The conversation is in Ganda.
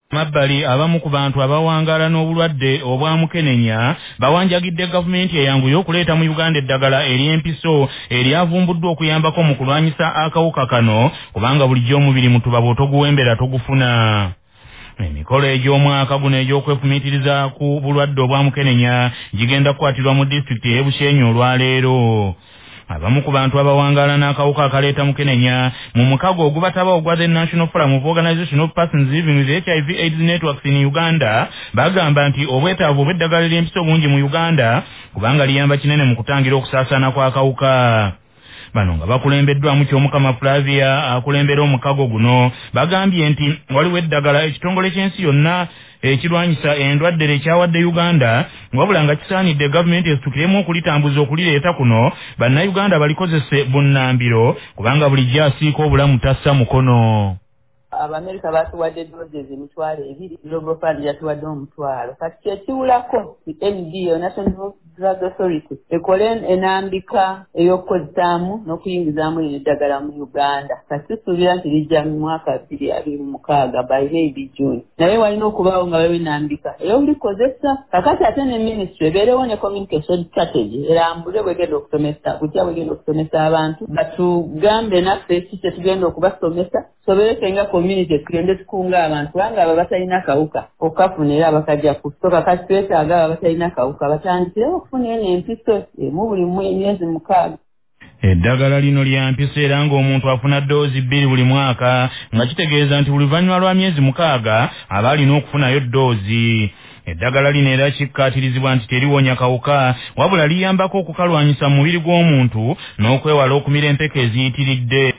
Mabbali abamu ku bantu abawangala n'obulwadde obwa mukenenya bawanjagidde gavumenti eyanguye okuleeta mu Uganda eddagala ery'empiso eryavumbuddwa okuyambako mu kulwanyisa akawuka kano kubanga bulijjo omubiri mutuba bw'otoguwembera togufuna. Emikolo egy'omwaka guno egy'okwefumiitiriza ku bulwadde obwa mukenenya gigenda kukwatirwa mu disitulikiti y'e Bushenyi olwaleero. Abamu ku bantu abawangala n'akawuka akaleeta mukenenya mu mukago ogubataba ogwa the National Forum of Organization of Persons Living with HIV/AIDS Networks in Uganda bagamba nti obwetaavu obw'eddagala ly'empiso bungi mu Uganda kubanga liyamba kinene mu kutangira okusaasaana kw'akawuka. Bano nga bakulembeddwamu Kyomukama Flavia akulembera omukago guno bagambye nti waliwo eddagala ekitongole ky'ensi yonna ekirwanyisa endwadde ekyawadde Uganda wabula nga kisaanidde gavumenti esitukiremu okulitambuza okulireeta kuno bannayuganda balikozese bunnambiro kubanga bulijjo asiika obulamu tassa mukono. Abamerika batuwadde doses emitwalo 2, Global Fund yatuwadde 1,000. Kati kyekiwulako NDO, National Drug Authority, ekole enambika ey'okukozesaamu n'okuyingizaamu eddagala mu Uganda. Kati tusuubira nti lijja mu mwaka 2026 by maybe June. Naye walina okubaawo nga waliwo enambika ey'okulikozesa. Kakati ate ne ministry ebeerewo ne communication strategy erambule bwegenda okusomesa, butya bwegenda okusomesa abantu. Batugambe naffe kiki tugenda okubasomesa soberekenga community tugende tukunga abantu banga aba batalina akawuka okafuna era bakajja kusoka kati twetaaga aba batalina akawuka batandikire okufuna empiso mu buli mwezi 6. Eddagala lino lya mpiso era ng'omuntu afuna doozi 2 buli mwaka nga kitegeeza nti buli luvannyuma lwa myezi 6 aba alina okufunayo doozi. Eddagala lino era kikkaatirizibwa nti teriwonya kawuka wabula liyambako okukalwanyisa mu mubiri gw'omuntu n'okwewala okumira empeke eziyitiridde.